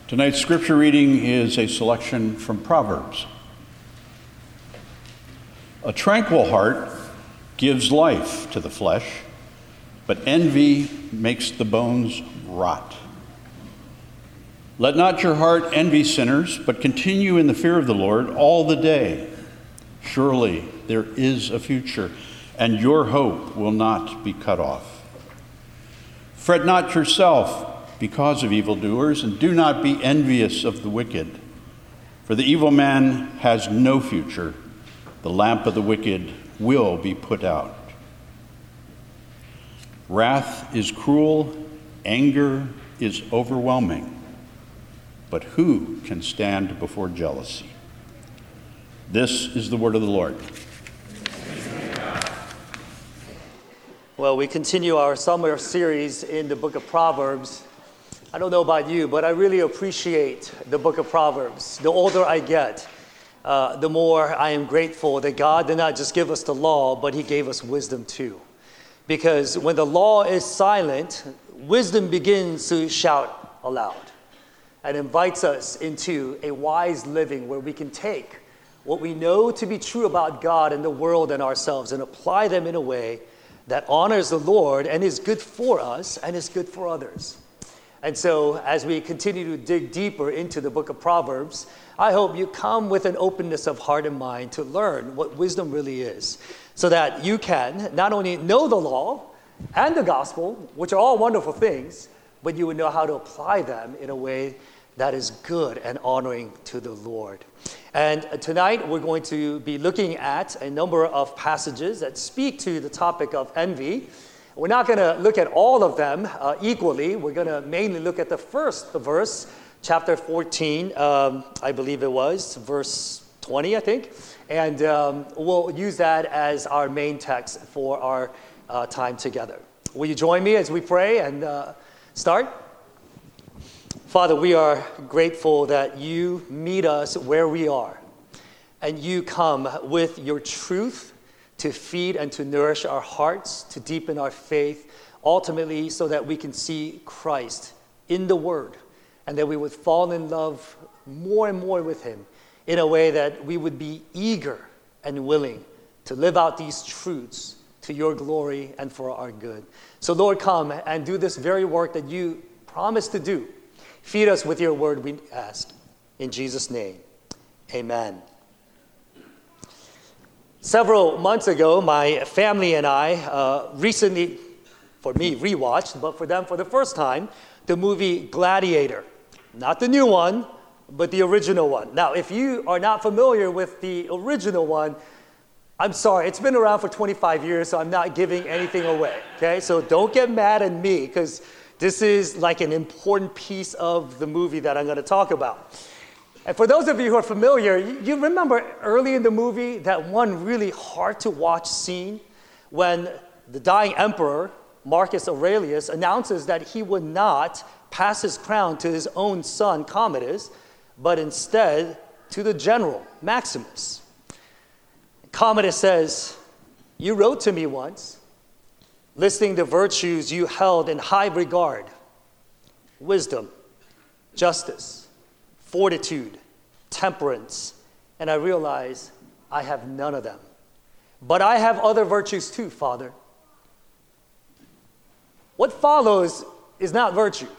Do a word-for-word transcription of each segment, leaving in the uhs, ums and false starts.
Tonight's scripture reading is a selection from Proverbs. A tranquil heart gives life to the flesh, but envy makes the bones rot. Let not your heart envy sinners, but continue in the fear of the Lord all the day. Surely there is a future, and your hope will not be cut off. Fret not yourself because of evildoers, and do not be envious of the wicked. For the evil man has no future. The lamp of the wicked will be put out. Wrath is cruel, anger is overwhelming. But who can stand before jealousy? This is the word of the Lord. Well, we continue our summer series in the book of Proverbs. I don't know about you, but I really appreciate the book of Proverbs. The older I get, uh, the more I am grateful that God did not just give us the law, but he gave us wisdom too. Because when the law is silent, wisdom begins to shout aloud and invites us into a wise living where we can take what we know to be true about God and the world and ourselves and apply them in a way that honors the Lord and is good for us and is good for others. And so as we continue to dig deeper into the book of Proverbs, I hope you come with an openness of heart and mind to learn what wisdom really is, so that you can not only know the law and the gospel, which are all wonderful things, but you would know how to apply them in a way that is good and honoring to the Lord. And tonight we're going to be looking at a number of passages that speak to the topic of envy. We're not going to look at all of them uh, equally. We're going to mainly look at the first verse, chapter fourteen, um, I believe it was, verse twenty, I think. And um, we'll use that as our main text for our uh, time together. Will you join me as we pray and uh, start? Father, we are grateful that you meet us where we are, and you come with your truth to feed and to nourish our hearts, to deepen our faith, ultimately so that we can see Christ in the Word, and that we would fall in love more and more with him in a way that we would be eager and willing to live out these truths to your glory and for our good. So Lord, come and do this very work that you promised to do. Feed us with your word, we ask. In Jesus' name, amen. Several months ago, my family and I uh, recently, for me, rewatched, but for them for the first time, the movie Gladiator. Not the new one, but the original one. Now, if you are not familiar with the original one, I'm sorry, it's been around for twenty-five years, so I'm not giving anything away, okay? So don't get mad at me, because this is like an important piece of the movie that I'm going to talk about. And for those of you who are familiar, you remember early in the movie that one really hard to watch scene when the dying emperor, Marcus Aurelius, announces that he would not pass his crown to his own son, Commodus, but instead to the general, Maximus. Commodus says, "You wrote to me once, listing the virtues you held in high regard: wisdom, justice, fortitude, temperance, and I realize I have none of them. But I have other virtues too, Father." What follows is not virtue.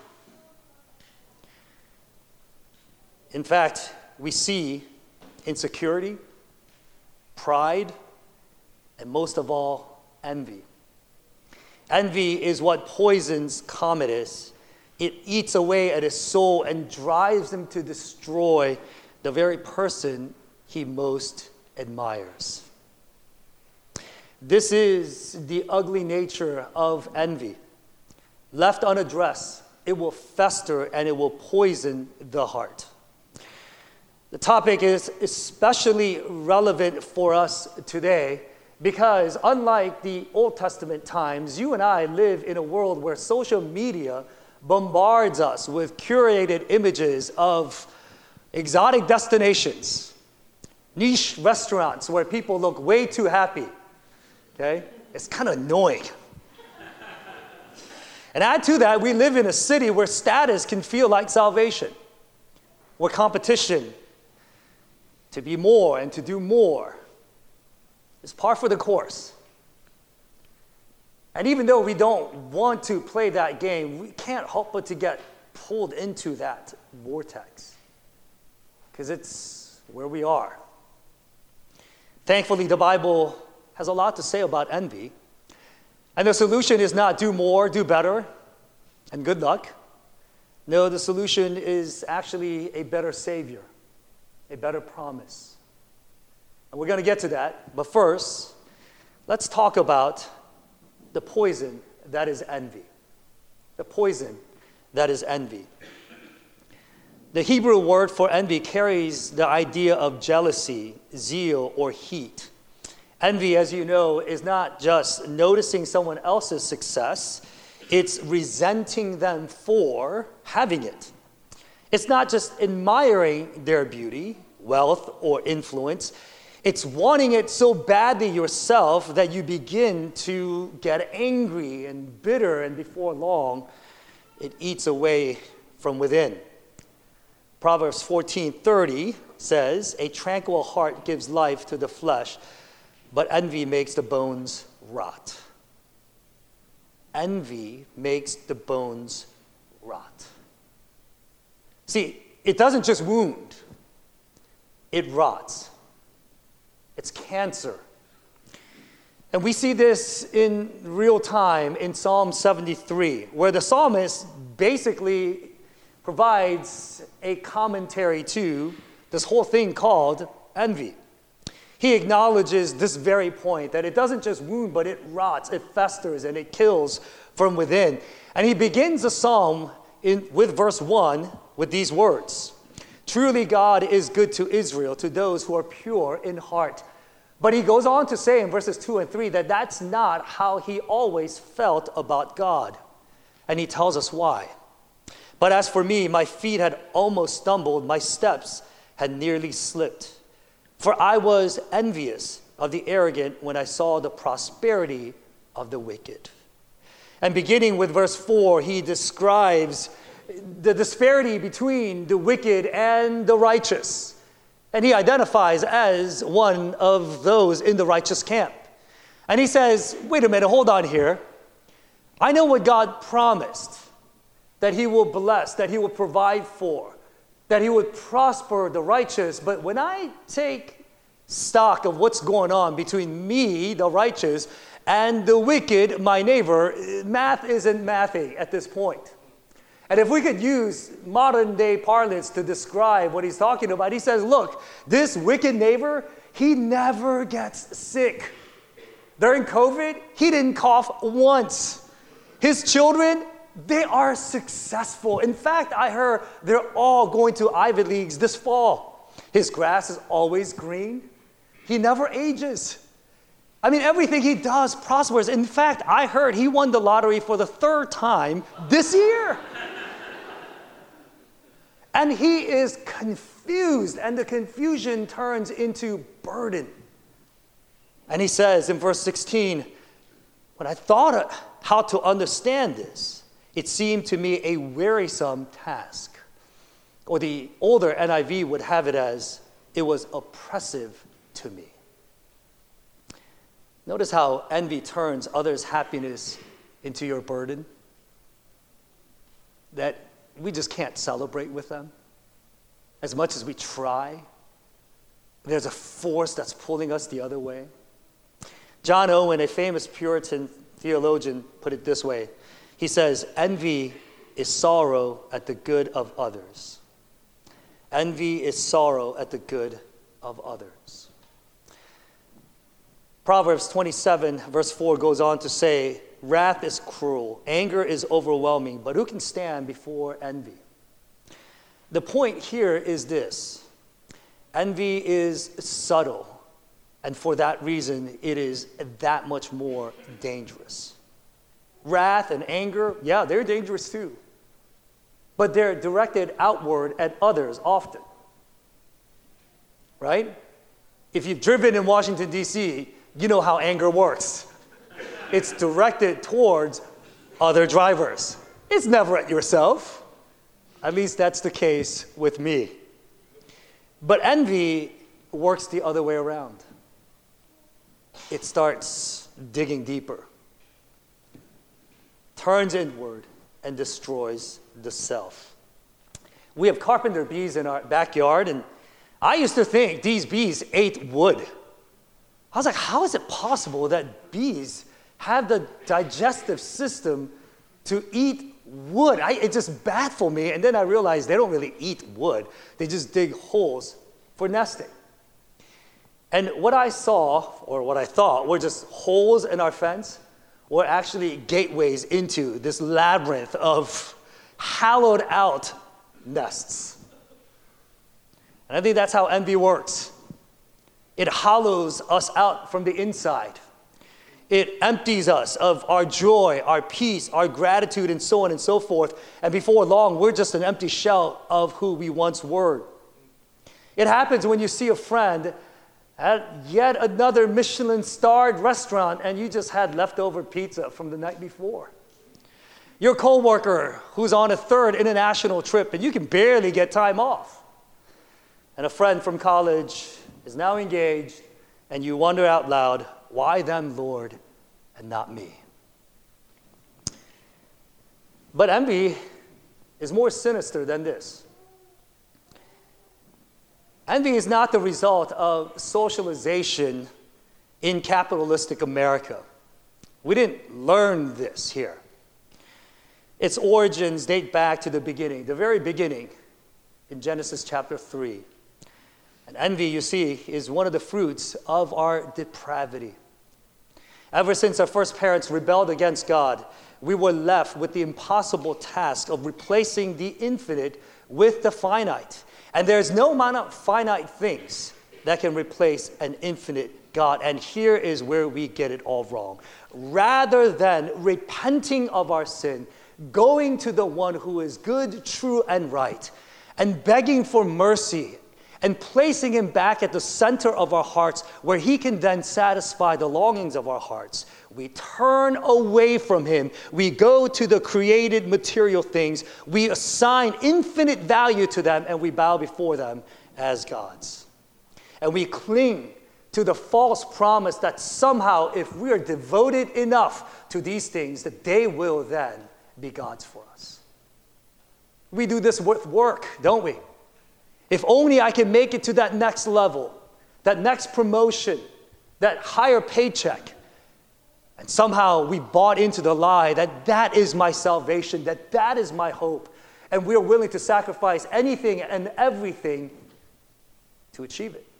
In fact, we see insecurity, pride, and most of all, envy. Envy is what poisons Commodus. It eats away at his soul and drives him to destroy the very person he most admires. This is the ugly nature of envy. Left unaddressed, it will fester and it will poison the heart. The topic is especially relevant for us today because, unlike the Old Testament times, you and I live in a world where social media bombards us with curated images of exotic destinations, niche restaurants where people look way too happy. Okay? It's kind of annoying. And add to that, we live in a city where status can feel like salvation. or competition, to be more and to do more, is par for the course. And even though we don't want to play that game, we can't help but to get pulled into that vortex, because it's where we are. Thankfully, the Bible has a lot to say about envy. And the solution is not do more, do better, and good luck. No, the solution is actually a better Savior, a better promise. And we're going to get to that. But first, let's talk about the poison that is envy. The poison that is envy. The Hebrew word for envy carries the idea of jealousy, zeal, or heat. Envy, as you know, is not just noticing someone else's success, it's resenting them for having it. It's not just admiring their beauty, wealth, or influence. It's wanting it so badly yourself that you begin to get angry and bitter, and before long, it eats away from within. Proverbs fourteen thirty says, "A tranquil heart gives life to the flesh, but envy makes the bones rot." Envy makes the bones rot. See, it doesn't just wound, it rots. It's cancer. And we see this in real time in Psalm seventy-three, where the psalmist basically provides a commentary to this whole thing called envy. He acknowledges this very point, that it doesn't just wound, but it rots, it festers, and it kills from within. And he begins the psalm in, with verse one with these words: "Truly God is good to Israel, to those who are pure in heart." But he goes on to say in verses two and three that that's not how he always felt about God. And he tells us why. "But as for me, my feet had almost stumbled, my steps had nearly slipped. For I was envious of the arrogant when I saw the prosperity of the wicked." And beginning with verse four, he describes the disparity between the wicked and the righteous. And he identifies as one of those in the righteous camp. And he says, wait a minute, hold on here. I know what God promised, that he will bless, that he will provide for, that he would prosper the righteous. But when I take stock of what's going on between me, the righteous, and the wicked, my neighbor, math isn't mathing at this point. And if we could use modern day parlance to describe what he's talking about, he says, look, this wicked neighbor, he never gets sick. During COVID, he didn't cough once. His children, they are successful. In fact, I heard they're all going to Ivy Leagues this fall. His grass is always green. He never ages. I mean, everything he does prospers. In fact, I heard he won the lottery for the third time this year. And he is confused, and the confusion turns into burden. And he says in verse sixteen, when I thought how to understand this, it seemed to me a wearisome task. Or the older N I V would have it as, it was oppressive to me. Notice how envy turns others' happiness into your burden. That we just can't celebrate with them. As much as we try, there's a force that's pulling us the other way. John Owen, a famous Puritan theologian, put it this way. He says, envy is sorrow at the good of others. Envy is sorrow at the good of others. Proverbs twenty-seven, verse four goes on to say, wrath is cruel, anger is overwhelming, but who can stand before envy? The point here is this. Envy is subtle, and for that reason, it is that much more dangerous. Wrath and anger, yeah, they're dangerous too. But they're directed outward at others often. Right? If you've driven in Washington, D C, you know how anger works. It's directed towards other drivers. It's never at yourself. At least that's the case with me. But envy works the other way around. It starts digging deeper, turns inward, and destroys the self. We have carpenter bees in our backyard, and I used to think these bees ate wood. I was like, how is it possible that bees have the digestive system to eat wood? I, it just baffled me, and then I realized they don't really eat wood. They just dig holes for nesting. And what I saw, or what I thought, were just holes in our fence, were actually gateways into this labyrinth of hollowed out nests. And I think that's how envy works. It hollows us out from the inside. It empties us of our joy, our peace, our gratitude, and so on and so forth. And before long, we're just an empty shell of who we once were. It happens when you see a friend at yet another Michelin-starred restaurant and you just had leftover pizza from the night before. Your coworker who's on a third international trip and you can barely get time off. And a friend from college is now engaged and you wonder out loud, why them, Lord, and not me? But envy is more sinister than this. Envy is not the result of socialization in capitalistic America. We didn't learn this here. Its origins date back to the beginning, the very beginning, in Genesis chapter three. And envy, you see, is one of the fruits of our depravity. Ever since our first parents rebelled against God, we were left with the impossible task of replacing the infinite with the finite. And there's no amount of finite things that can replace an infinite God. And here is where we get it all wrong. Rather than repenting of our sin, going to the one who is good, true, and right, and begging for mercy, and placing him back at the center of our hearts where he can then satisfy the longings of our hearts, we turn away from him. We go to the created material things. We assign infinite value to them and we bow before them as gods. And we cling to the false promise that somehow if we are devoted enough to these things, that they will then be gods for us. We do this with work, don't we? If only I can make it to that next level, that next promotion, that higher paycheck. And somehow we bought into the lie that that is my salvation, that that is my hope. And we're willing to sacrifice anything and everything to achieve it.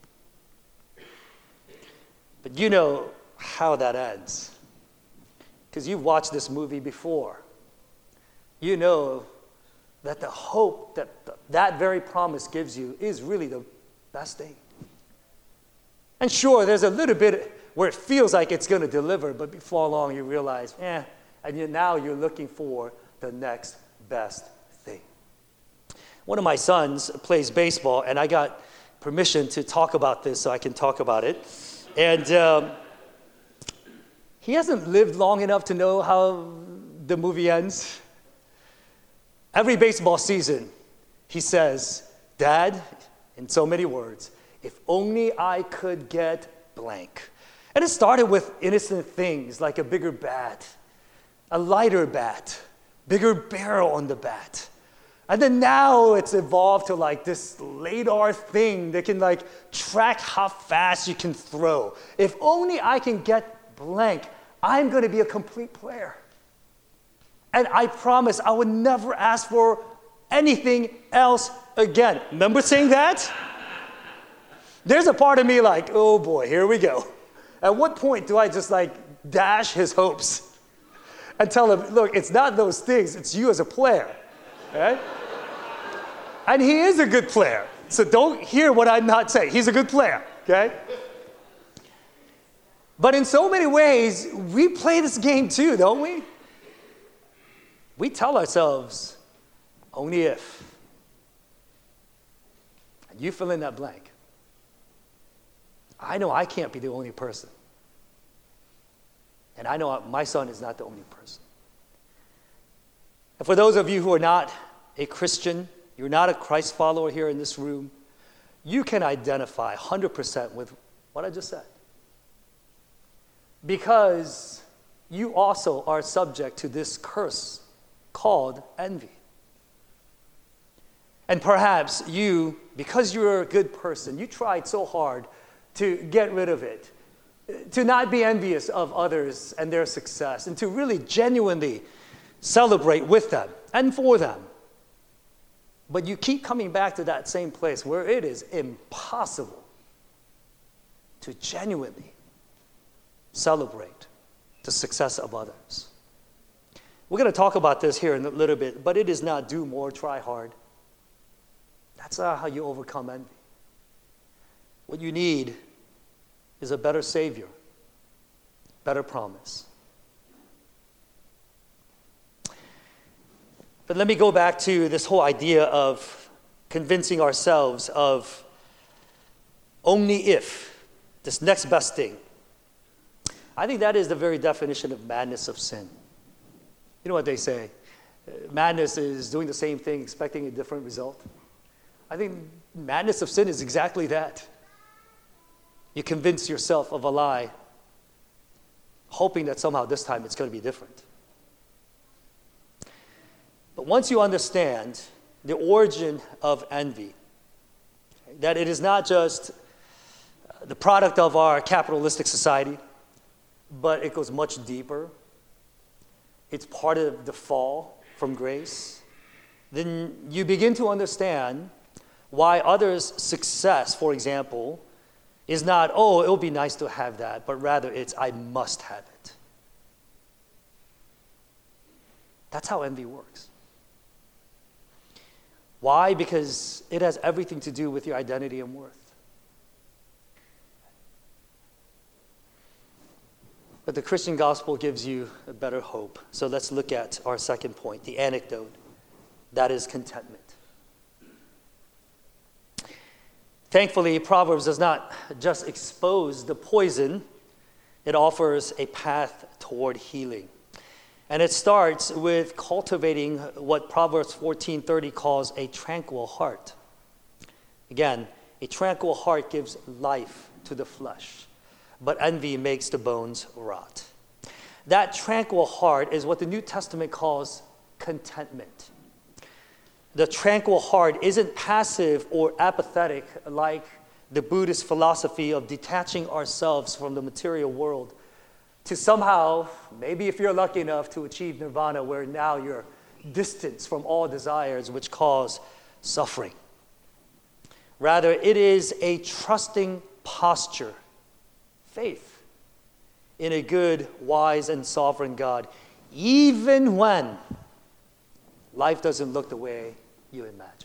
But you know how that ends. Because you've watched this movie before. You know that the hope that that very promise gives you is really the best thing. And sure, there's a little bit where it feels like it's going to deliver, but before long you realize, eh, and you, now you're looking for the next best thing. One of my sons plays baseball, and I got permission to talk about this so I can talk about it. And um, he hasn't lived long enough to know how the movie ends. Every baseball season, he says, Dad, in so many words, if only I could get blank. And it started with innocent things like a bigger bat, a lighter bat, bigger barrel on the bat. And then now it's evolved to like this radar thing that can like track how fast you can throw. If only I can get blank, I'm going to be a complete player. And I promise I would never ask for anything else again. Remember saying that? There's a part of me like, oh boy, here we go. At what point do I just like dash his hopes and tell him, look, it's not those things, it's you as a player, right? And he is a good player. So don't hear what I'm not saying. He's a good player, okay? But in so many ways, we play this game too, don't we? We tell ourselves, only if. And you fill in that blank. I know I can't be the only person. And I know my son is not the only person. And for those of you who are not a Christian, you're not a Christ follower here in this room, you can identify one hundred percent with what I just said. Because you also are subject to this curse called envy. And perhaps you, because you're a good person, you tried so hard to get rid of it, to not be envious of others and their success, and to really genuinely celebrate with them and for them. But you keep coming back to that same place where it is impossible to genuinely celebrate the success of others. We're going to talk about this here in a little bit, but it is not do more, try hard. That's not how you overcome envy. What you need is a better Savior, better promise. But let me go back to this whole idea of convincing ourselves of only if, this next best thing. I think that is the very definition of madness of sin. You know what they say? Madness is doing the same thing, expecting a different result. I think madness of sin is exactly that. You convince yourself of a lie, hoping that somehow this time it's going to be different. But once you understand the origin of envy, that it is not just the product of our capitalistic society, but it goes much deeper. It's part of the fall from grace. Then you begin to understand why others' success, for example, is not, oh, it'll be nice to have that, but rather it's, I must have it. That's how envy works. Why? Because it has everything to do with your identity and worth. But the Christian gospel gives you a better hope. So let's look at our second point, the antidote. That is contentment. Thankfully, Proverbs does not just expose the poison, it offers a path toward healing. And it starts with cultivating what Proverbs fourteen thirty calls a tranquil heart. Again, a tranquil heart gives life to the flesh, but envy makes the bones rot. That tranquil heart is what the New Testament calls contentment. The tranquil heart isn't passive or apathetic like the Buddhist philosophy of detaching ourselves from the material world to somehow, maybe if you're lucky enough to achieve nirvana, where now you're distanced from all desires which cause suffering. Rather, it is a trusting posture, faith in a good, wise, and sovereign God, even when life doesn't look the way you imagined.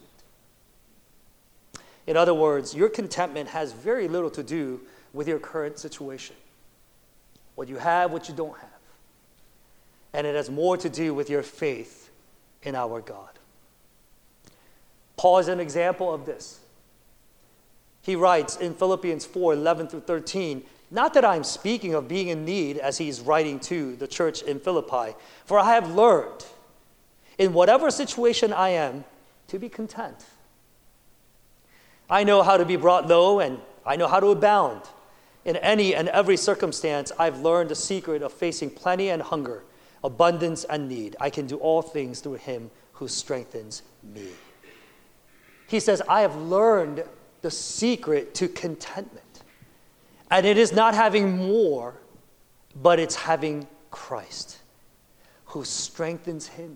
In other words, your contentment has very little to do with your current situation. What you have, what you don't have. And it has more to do with your faith in our God. Paul is an example of this. He writes in Philippians four, eleven through thirteen, not that I'm speaking of being in need as he's writing to the church in Philippi, for I have learned in whatever situation I am to be content. I know how to be brought low and I know how to abound. In any and every circumstance, I've learned the secret of facing plenty and hunger, abundance and need. I can do all things through him who strengthens me. He says, I have learned the secret to contentment. And it is not having more, but it's having Christ who strengthens him.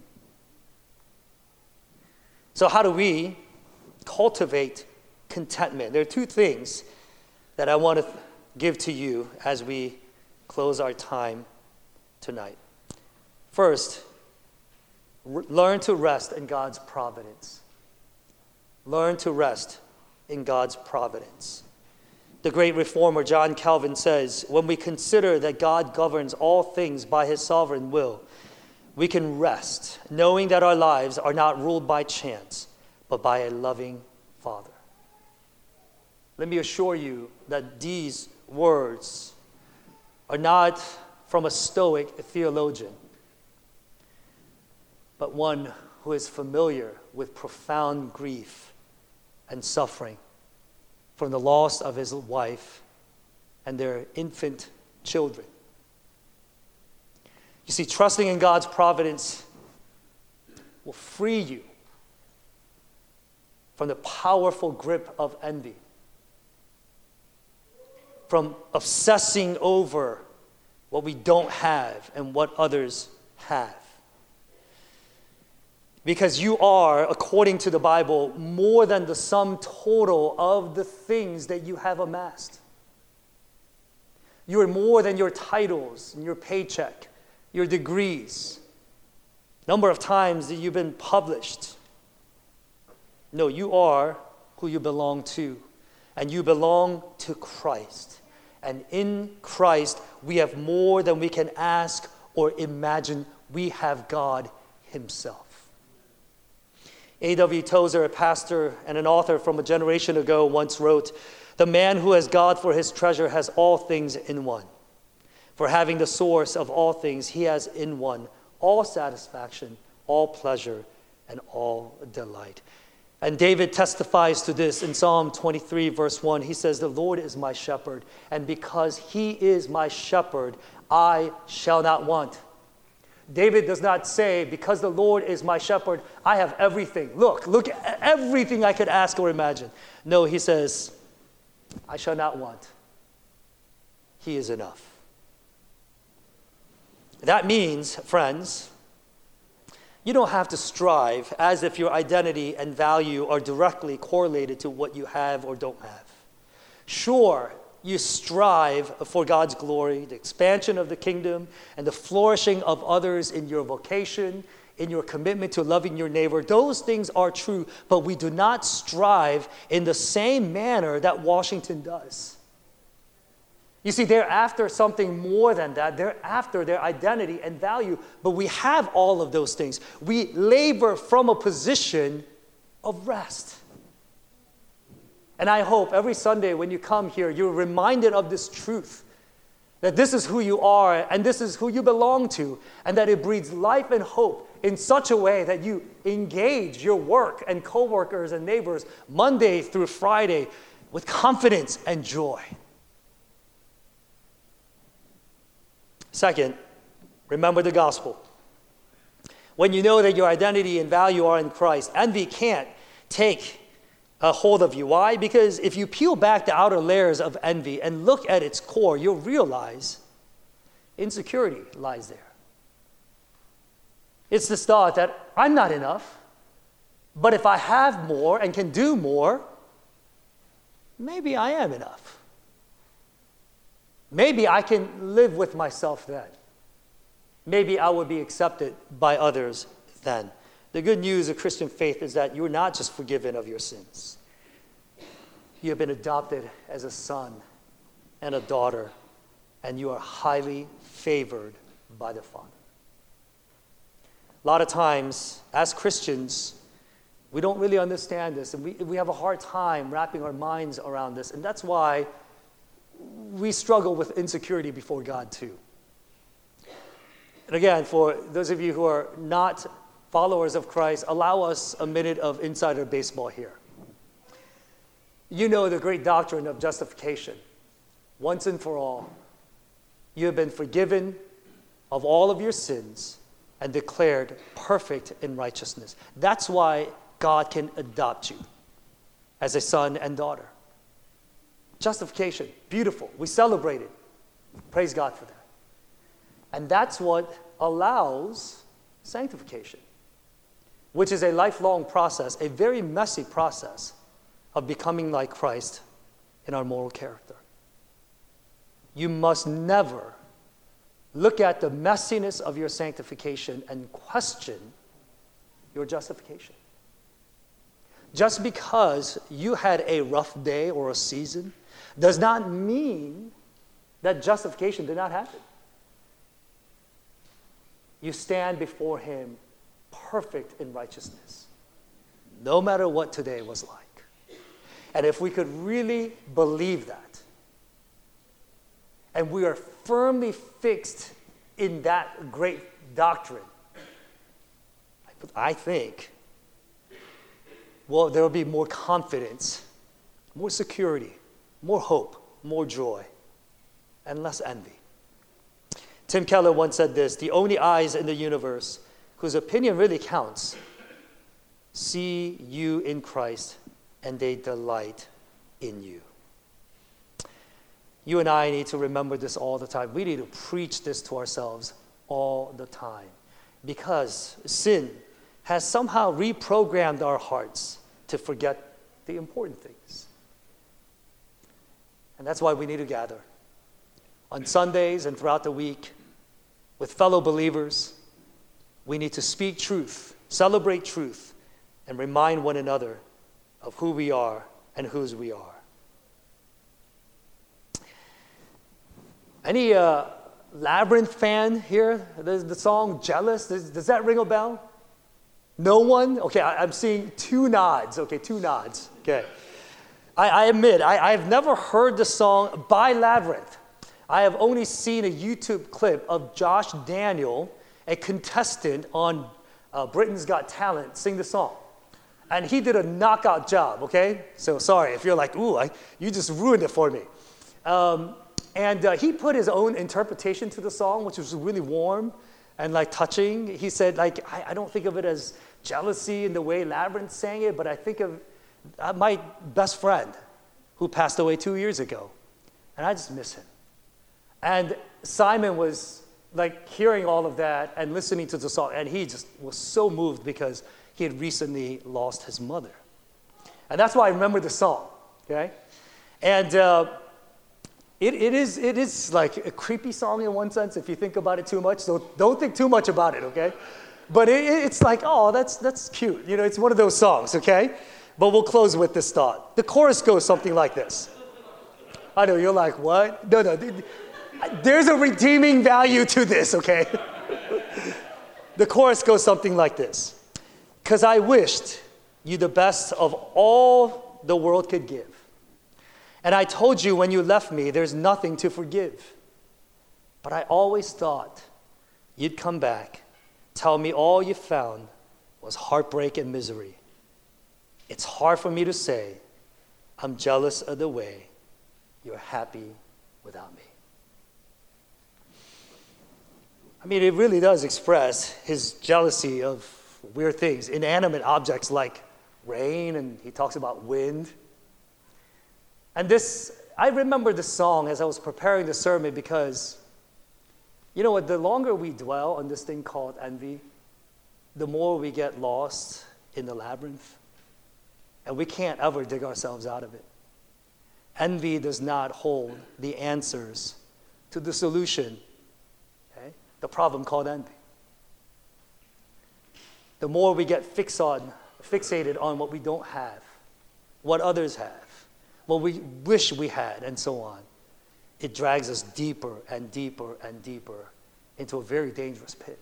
So how do we cultivate contentment? There are two things that I want to give to you as we close our time tonight. First, r- learn to rest in God's providence. Learn to rest in God's providence. The great reformer John Calvin says, when we consider that God governs all things by his sovereign will, we can rest, knowing that our lives are not ruled by chance, but by a loving Father. Let me assure you that these words are not from a Stoic theologian, but one who is familiar with profound grief and suffering from the loss of his wife and their infant children. You see, trusting in God's providence will free you from the powerful grip of envy, from obsessing over what we don't have and what others have. Because you are, according to the Bible, more than the sum total of the things that you have amassed. You are more than your titles and your paycheck, your degrees, number of times that you've been published. No, you are who you belong to, and you belong to Christ. And in Christ, we have more than we can ask or imagine. We have God himself. A W Tozer, a pastor and an author from a generation ago, once wrote, "The man who has God for his treasure has all things in one. For having the source of all things, he has in one all satisfaction, all pleasure, and all delight." And David testifies to this in Psalm twenty-three, verse one. He says, "The Lord is my shepherd, and because he is my shepherd, I shall not want." David does not say, because the Lord is my shepherd, I have everything. Look, look at everything I could ask or imagine. No, he says, I shall not want. He is enough. That means, friends, you don't have to strive as if your identity and value are directly correlated to what you have or don't have. Sure, you strive for God's glory, the expansion of the kingdom, and the flourishing of others in your vocation, in your commitment to loving your neighbor. Those things are true, but we do not strive in the same manner that Washington does. You see, they're after something more than that. They're after their identity and value, but we have all of those things. We labor from a position of rest. And I hope every Sunday when you come here, you're reminded of this truth, that this is who you are and this is who you belong to, and that it breathes life and hope in such a way that you engage your work and coworkers and neighbors Monday through Friday with confidence and joy. Second, remember the gospel. When you know that your identity and value are in Christ, envy can't take a hold of you. Why? Because if you peel back the outer layers of envy and look at its core, you'll realize insecurity lies there. It's this thought that I'm not enough, but if I have more and can do more, maybe I am enough. Maybe I can live with myself then. Maybe I would be accepted by others then. The good news of Christian faith is that you're not just forgiven of your sins. You have been adopted as a son and a daughter, and you are highly favored by the Father. A lot of times, as Christians, we don't really understand this, and we, we have a hard time wrapping our minds around this, and that's why we struggle with insecurity before God too. And again, for those of you who are not followers of Christ, allow us a minute of insider baseball here. You know the great doctrine of justification. Once and for all, you have been forgiven of all of your sins and declared perfect in righteousness. That's why God can adopt you as a son and daughter. Justification, beautiful. We celebrate it. Praise God for that. And that's what allows sanctification, which is a lifelong process, a very messy process of becoming like Christ in our moral character. You must never look at the messiness of your sanctification and question your justification. Just because you had a rough day or a season does not mean that justification did not happen. You stand before him perfect in righteousness, no matter what today was like. And if we could really believe that, and we are firmly fixed in that great doctrine, I think, well, there will be more confidence more security, more hope, more joy, and less envy. Tim Keller once said this: the only eyes in the universe whose opinion really counts see you in Christ, and they delight in you. You and I need to remember this all the time. We need to preach this to ourselves all the time, because sin has somehow reprogrammed our hearts to forget the important things. And that's why we need to gather on Sundays and throughout the week with fellow believers. We need to speak truth, celebrate truth, and remind one another of who we are and whose we are. Any uh, Labyrinth fan here? The, the song Jealous, does, does that ring a bell? No one? Okay, I, I'm seeing two nods. Okay, two nods. Okay. I, I admit, I, I've never heard the song by Labyrinth. I have only seen a YouTube clip of Josh Daniel, a contestant on uh, Britain's Got Talent, sing the song. And he did a knockout job, okay? So sorry if you're like, ooh, I, you just ruined it for me. Um, and uh, he put his own interpretation to the song, which was really warm and like touching. He said, like, I, I don't think of it as jealousy in the way Labyrinth sang it, but I think of uh, my best friend who passed away two years ago. And I just miss him. And Simon was like hearing all of that and listening to the song, and he just was so moved because he had recently lost his mother. And that's why I remember the song, okay? And uh, it, it, is, it is like a creepy song in one sense if you think about it too much, so don't think too much about it, okay? But it, it's like, oh, that's, that's cute. You know, it's one of those songs, okay? But we'll close with this thought. The chorus goes something like this. I know, you're like, what? No, no. There's a redeeming value to this, okay? The chorus goes something like this. Because I wished you the best of all the world could give. And I told you when you left me, there's nothing to forgive. But I always thought you'd come back, tell me all you found was heartbreak and misery. It's hard for me to say I'm jealous of the way you're happy without me. I mean, it really does express his jealousy of weird things, inanimate objects like rain, and he talks about wind. And this, I remember this song as I was preparing the sermon because, you know what, the longer we dwell on this thing called envy, the more we get lost in the labyrinth, and we can't ever dig ourselves out of it. Envy does not hold the answers to the solution, okay? The problem called envy. The more we get fix on, fixated on what we don't have, what others have, what we wish we had, and so on, it drags us deeper and deeper and deeper into a very dangerous pit.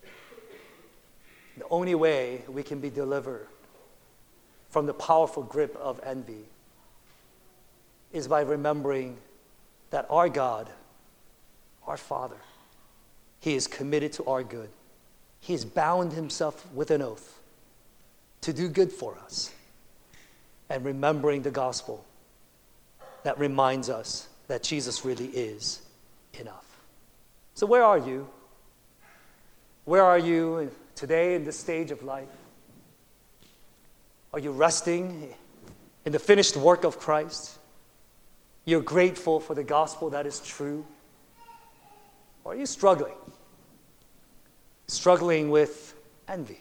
The only way we can be delivered from the powerful grip of envy is by remembering that our God, our Father, He is committed to our good. He has bound himself with an oath to do good for us. And remembering the gospel that reminds us that Jesus really is enough. So where are you? Where are you today in this stage of life? Are you resting in the finished work of Christ? You're grateful for the gospel that is true? Or are you struggling? Struggling with envy.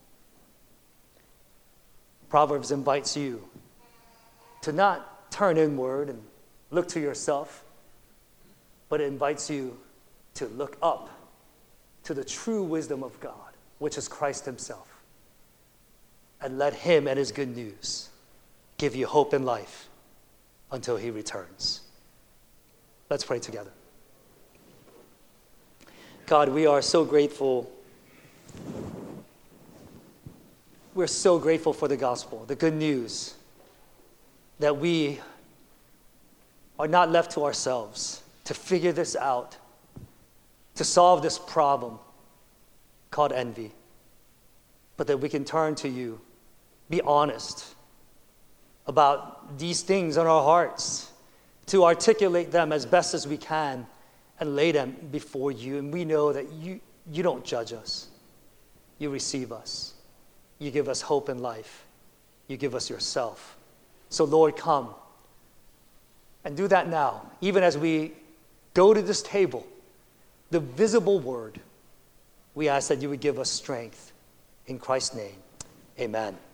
Proverbs invites you to not turn inward and look to yourself, but it invites you to look up to the true wisdom of God, which is Christ himself, and let him and his good news give you hope in life until he returns. Let's pray together. God, we are so grateful. We're so grateful for the gospel, the good news, that we are not left to ourselves to figure this out, to solve this problem called envy, but that we can turn to you, be honest, about these things on our hearts, to articulate them as best as we can and lay them before you. And we know that you, you don't judge us. You receive us. You give us hope in life. You give us yourself. So Lord, come and do that now, even as we go to this table, the visible word. We ask that you would give us strength. In Christ's name, amen.